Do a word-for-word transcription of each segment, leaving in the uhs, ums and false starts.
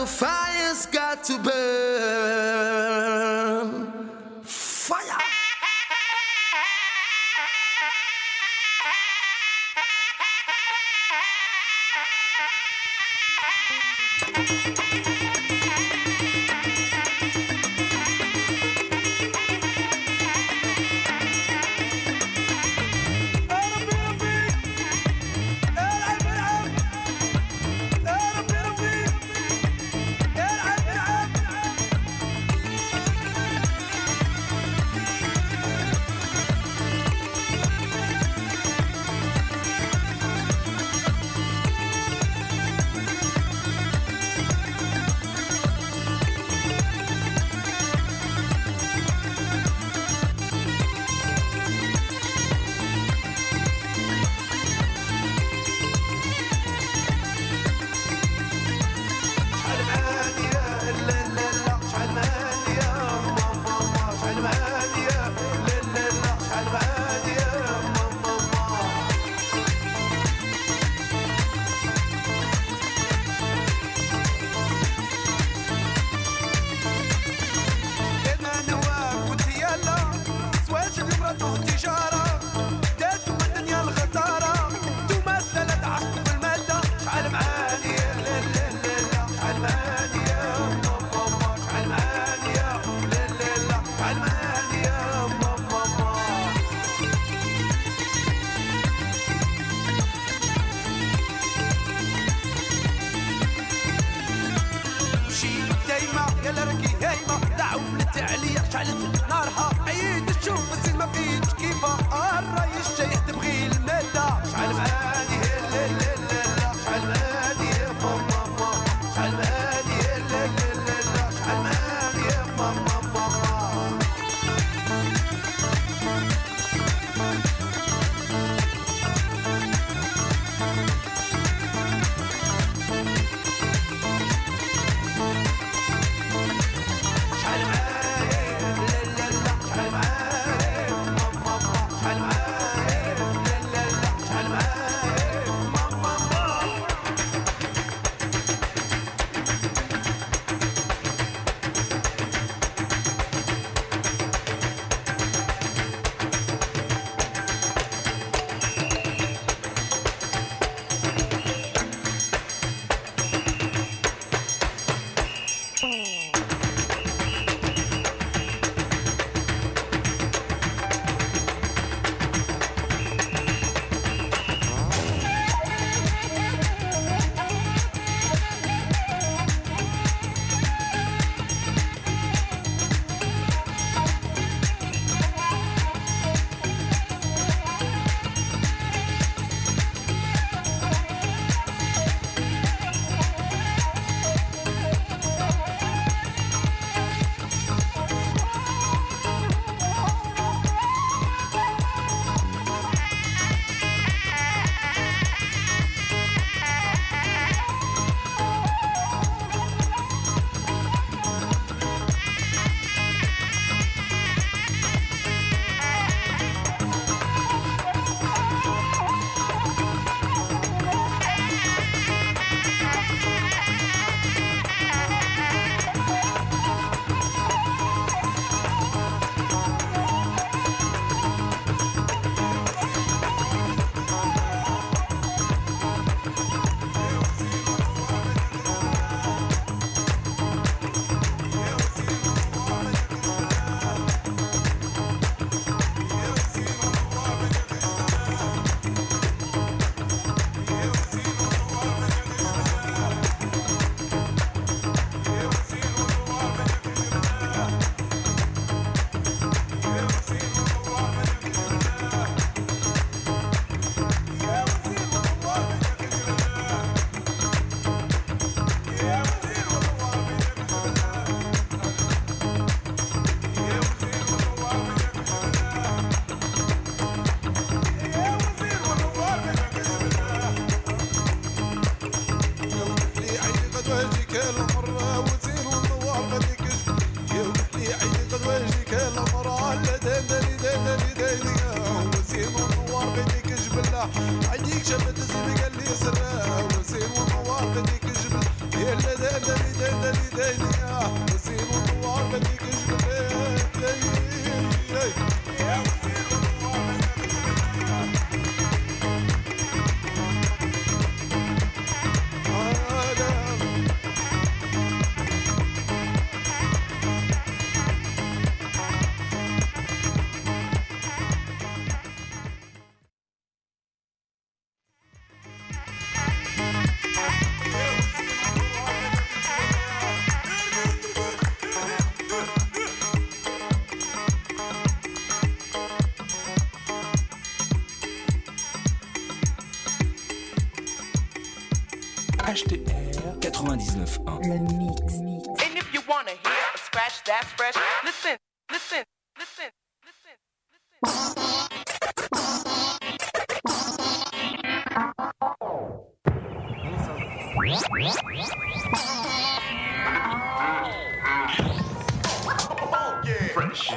fire's got to burn. Fire. عينيك شافت الزين قال لي سرا وسيم ونوار بديك الجبل يا لا لا لا H T R quatre-vingt-dix-neuf point un. Le mix. mix. And if you wanna hear a scratch that's fresh, listen, listen, listen, listen, Fresh.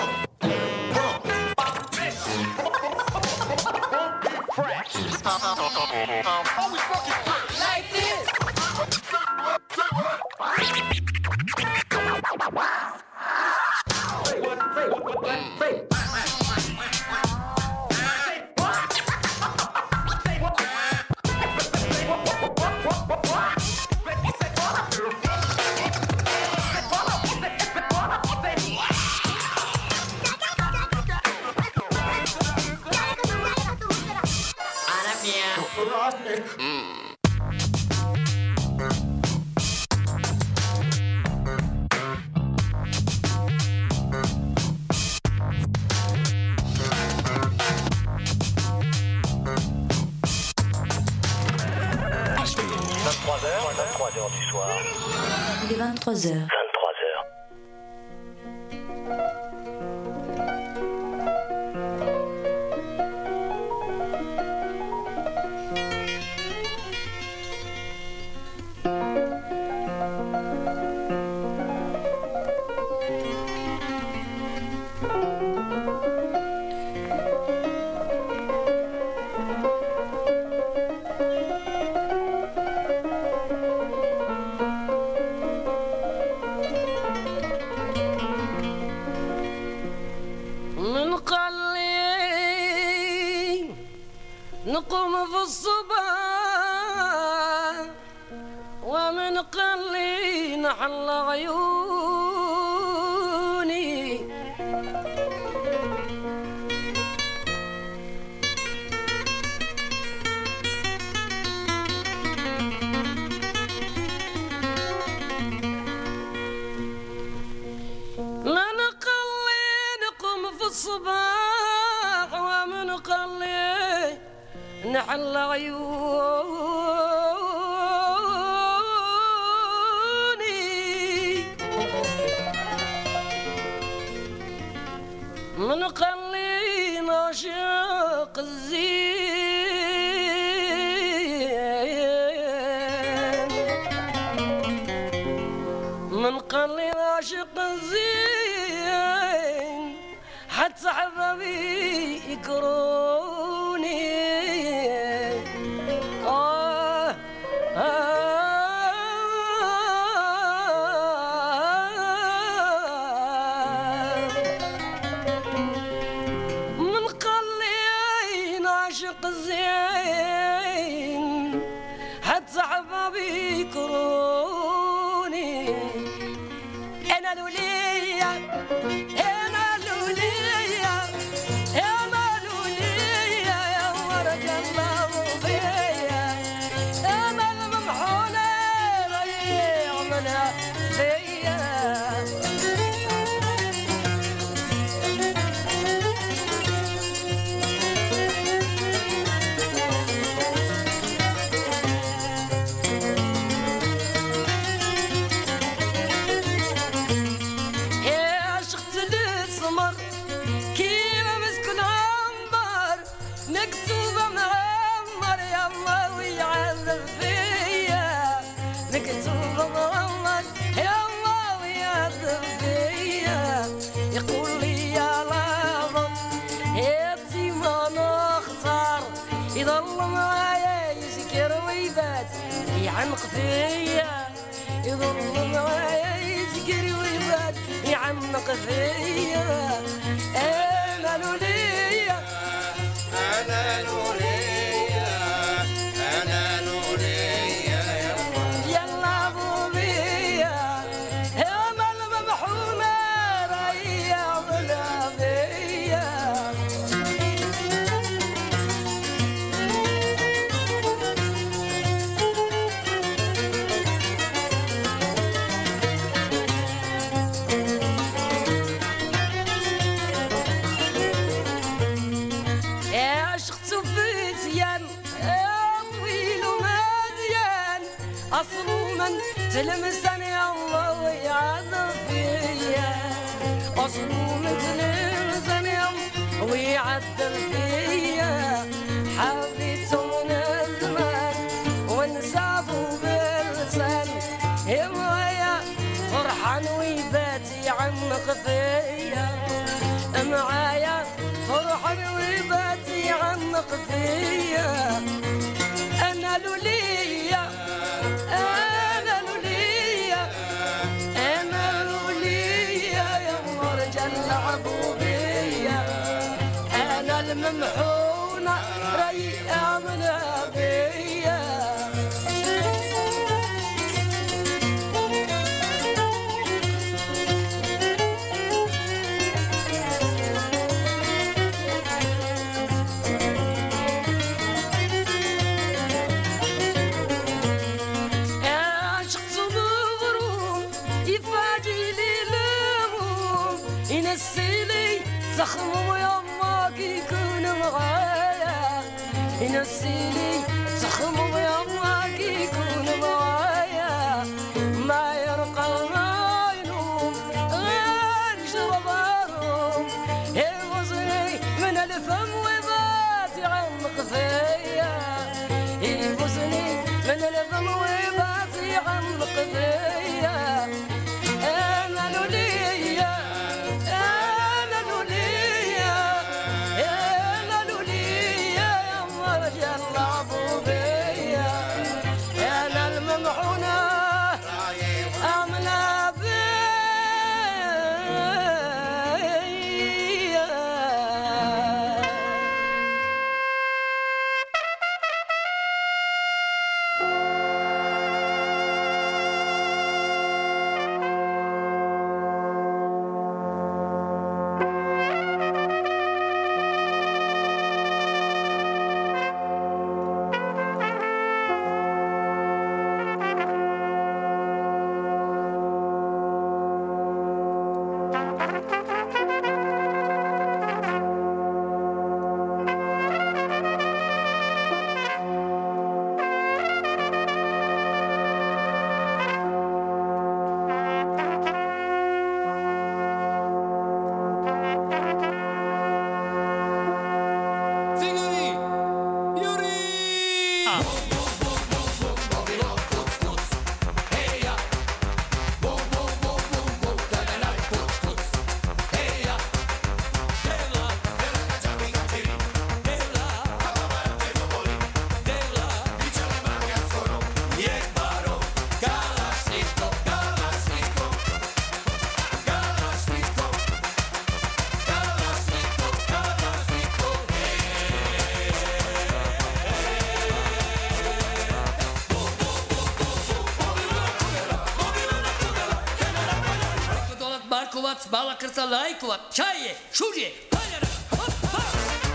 Always fucking fresh. like this. Il est vingt-trois heures. نقوم في الصباح ومن قلي نحل عيوني لا نقلي نقوم في الصباح ومن قلي نحل عيوني من قلي نعشق الزين من قلي نعشق الزين حتى حبابي يكروني الزين حتى حبابي يكروني انا لولية انا لولية انا لولية يا ورد الله فيا انا الممحونة ريح منها فيا مكتوبة معمر يا الله ويعذب فيا مكتوبة معمر يا الله ويعذب فيا يقول لي يا لابا هاتي ما نختار يضل معايا يسكر ويبات يعنق فيا يضل معايا يسكر ويبات يعنق فيا انا لولية أنا نورية أنا نورية يلا بوبيا يا مال مبحونة ريا منابيا تلمسني الله ويعذب فيا أصله تلمسني ويعذب فيا حبيته من الزمان ونسابه باللسان يبغى فرحان ويبات يعمق فيا معايا فرحان ويبات يعمق فيا أنا لوليا أنا لوليا أنا لوليا يا مرجل العبوبية أنا الممحونة ريئة من أبية زخم ويماك يكون معايا ينسيني زخم ويماك يكون معايا ما يرقى ما ينوم غير شربارهم يغزني من الفم وبات يعمق فيا يغزني من الفم وبات يعمق فيا أنا لوليا Balkovac, Balakrca, Lajkovac, Čaje, Šužje, Paljara, hop, hop!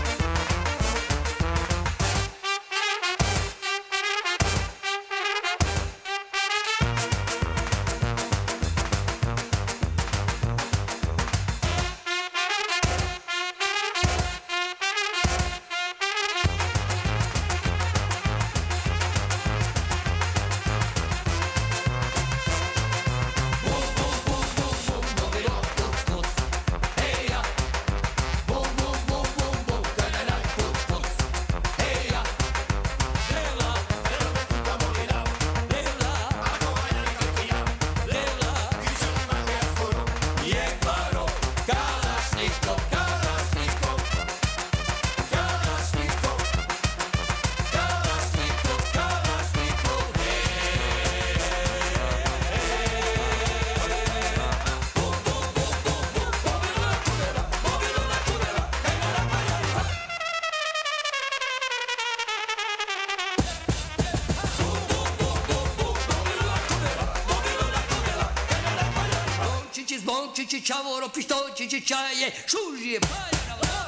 Zvončići, čavoro, pištočići, čaje, šužije, paljara,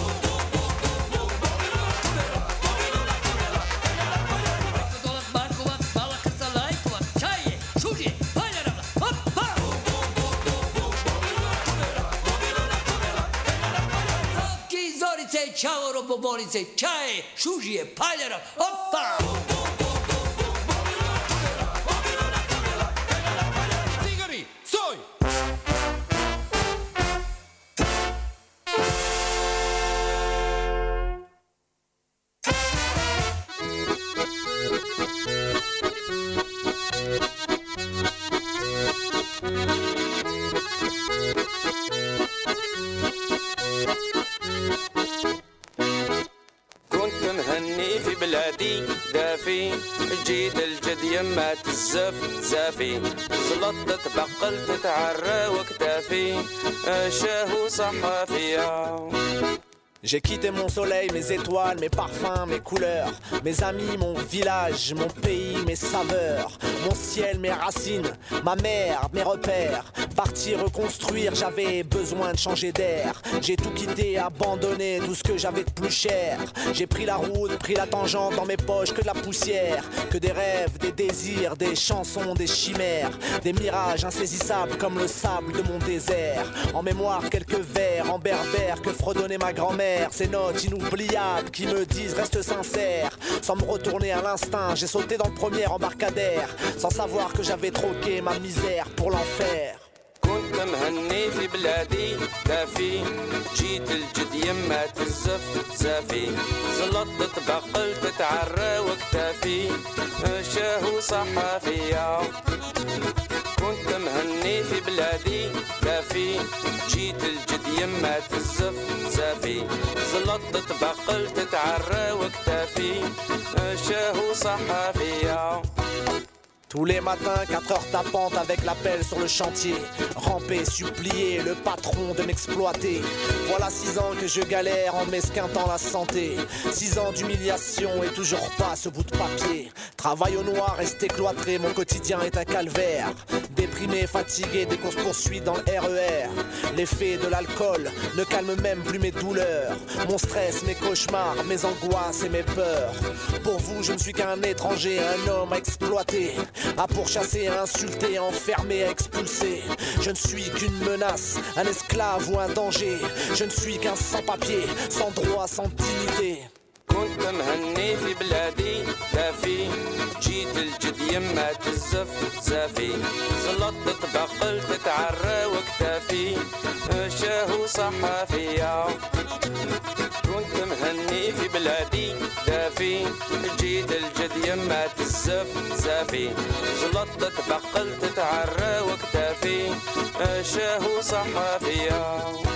Dolak, Markovac, Balakrca, Lajkovac, čaje, šužije, paljara, hop, hop! Zopki, zorice, čavoro, boborice, čaje, šužije, paljara, hop, hop! دافي جيت الجد يما تزف زافي زلطت بقلت تعرى وكتافي شاهو صحافية. J'ai quitté mon soleil, mes étoiles, mes parfums, mes couleurs, mes amis, mon village, mon pays, mes saveurs, mon ciel, mes racines, ma mère, mes repères. Partir reconstruire, j'avais besoin de changer d'air. J'ai tout quitté, abandonné tout ce que j'avais de plus cher. J'ai pris la route, pris la tangente, dans mes poches que de la poussière, que des rêves, des désirs, des chansons, des chimères, des mirages insaisissables comme le sable de mon désert. En mémoire quelques vers en berbère que fredonnait ma grand-mère. Ces notes inoubliables qui me disent reste sincère. Sans me retourner à l'instinct, j'ai sauté dans le premier embarcadère, sans savoir que j'avais troqué ma misère pour l'enfer. كنت مهني في بلادي دافي جيت الجد يما تزف زافي زلطت بقلت تعرى وكتافي شاهو صحافية. كنت مهني في بلادي دافي جيت الجد يما تزف زافي زلطت بقلت تعرى وكتافي شاهو صحافية. Tous les matins, quatre heures tapantes avec la pelle sur le chantier. Ramper, supplier le patron de m'exploiter. Voilà six ans que je galère en m'esquintant la santé. Six ans d'humiliation et toujours pas ce bout de papier. Travail au noir, rester cloîtré, mon quotidien est un calvaire. Déprimé, fatigué, des courses-poursuites dans le R E R. L'effet de l'alcool ne calme même plus mes douleurs. Mon stress, mes cauchemars, mes angoisses et mes peurs. Pour vous, je ne suis qu'un étranger, un homme à exploiter, à pourchasser, à insulter, à enfermer, à expulser. Je ne suis qu'une menace, un esclave ou un danger. Je ne suis qu'un sans-papier, sans droit, sans dignité. كنت مهني في بلادي دافي جيت الجد يما تزف زافي زلطت بقلت تعرى وكتافي شاهو صحافية. كنت مهني في بلادي دافي جيت الجد يما تزف زافي زلطت بقلت تعرى وكتافي شاهو صحافية.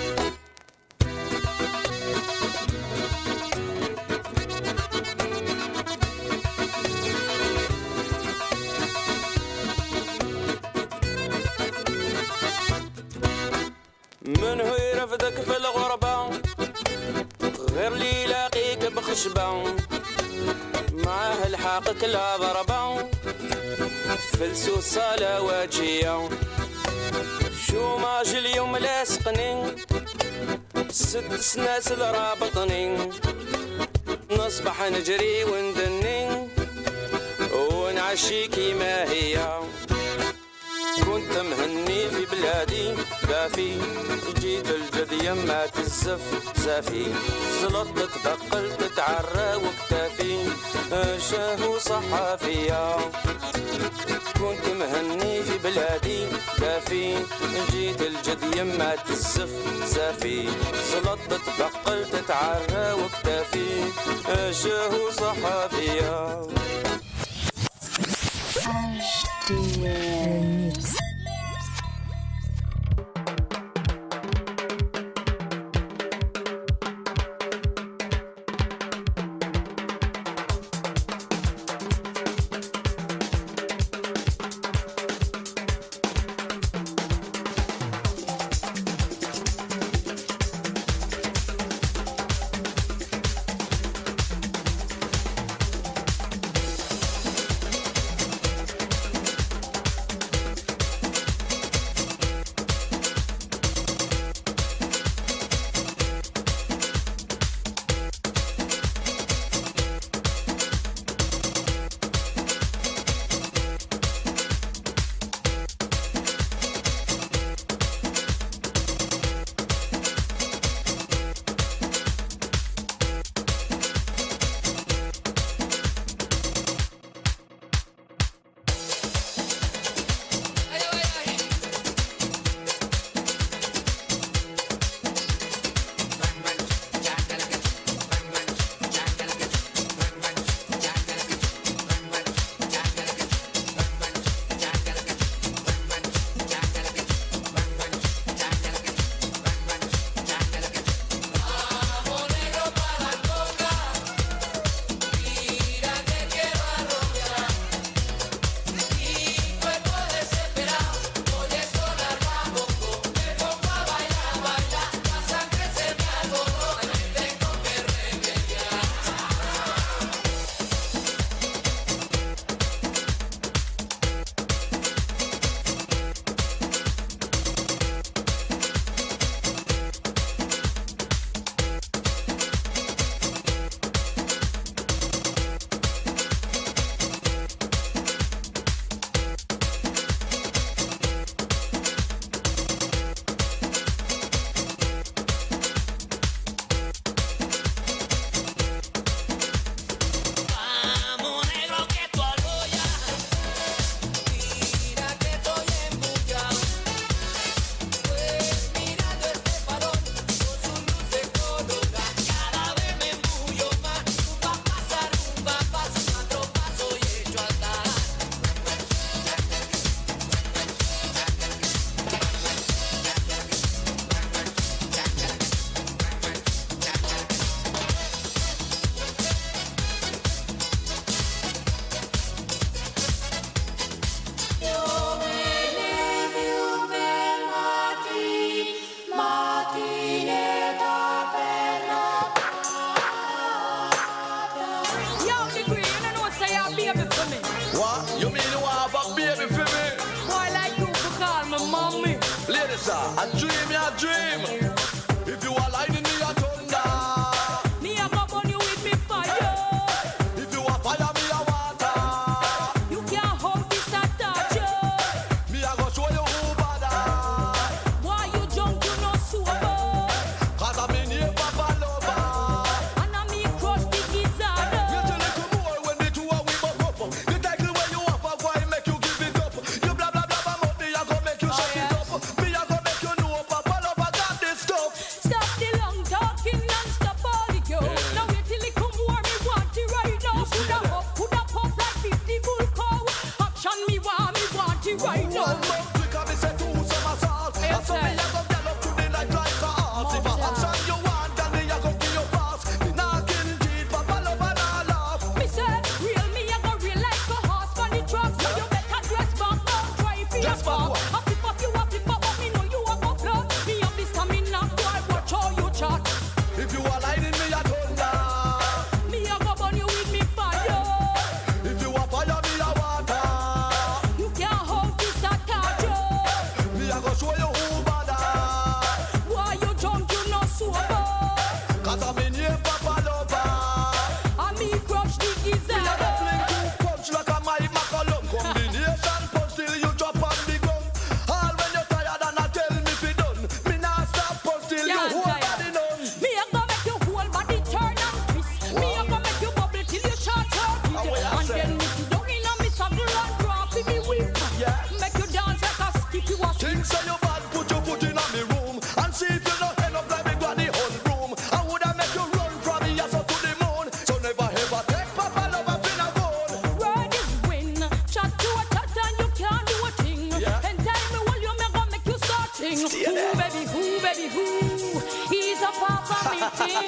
من هو يرفدك في الغربة غير لي يلاقيك بخشبة معاه الحاقك لا ضربة فلسو صالة واجية شو ماج اليوم لاصقني ست سناسل رابطني نصبح نجري وندني ونعشي كيما هي. كنت مهني في بلادي دافي جيت الجد يما تزف زافي زلطت بقلت تعرى وكتافي شاهو صحافية. كنت مهني في بلادي دافي جيت الجد يما تزف زافي زلطت بقلت تعرى وكتافي شاهو صحافية. H D R Mix.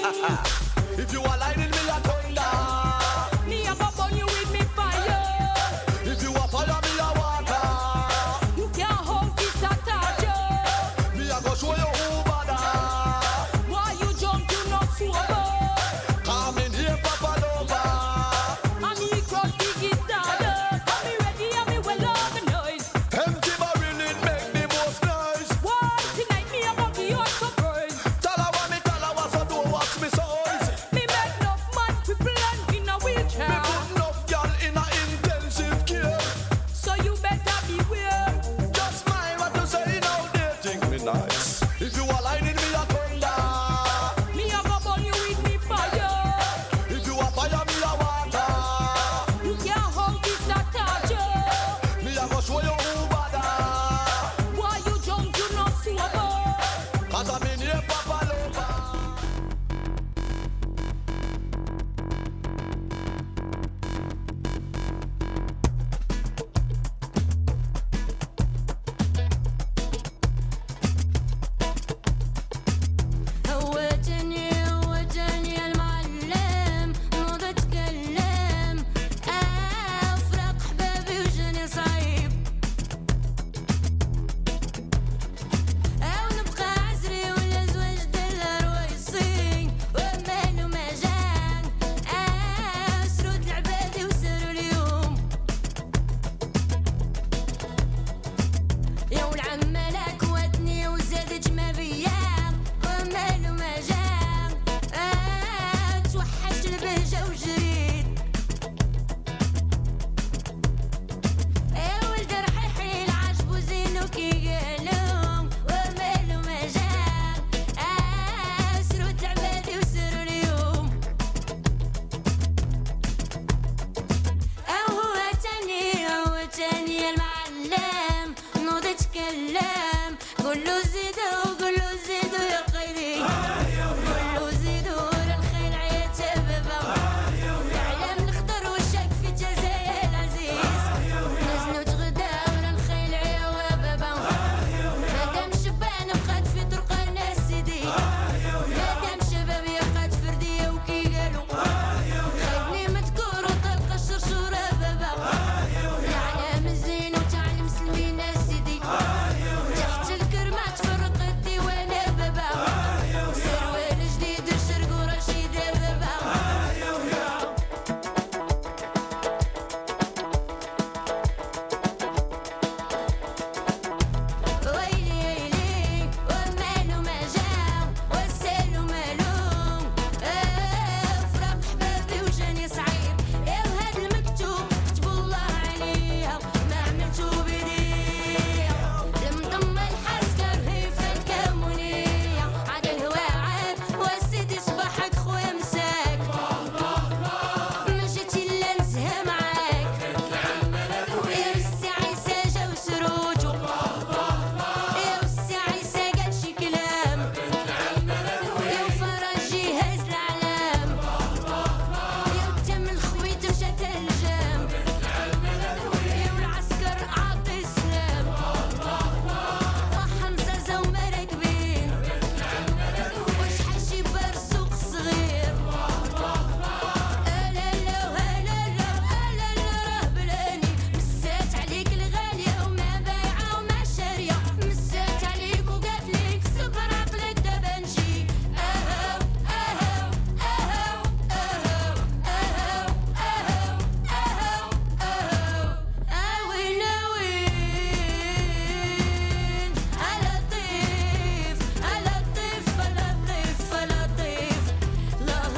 ha ha.